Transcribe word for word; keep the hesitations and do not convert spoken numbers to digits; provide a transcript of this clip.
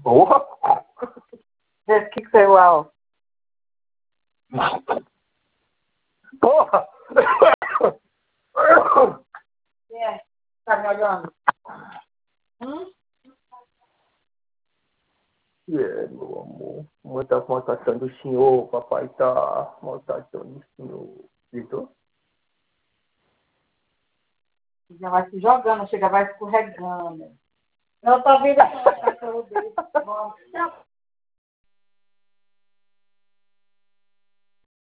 Porra! O que que saiu lá, ó? Porra! É, tá me olhando? Hum? É, meu amor. Mãe tá maltratando o senhor, papai tá maltratando o senhor. Vitor? Já vai se jogando, chega, vai escorregando. Não, tá vendo a cachorro dele. Bom,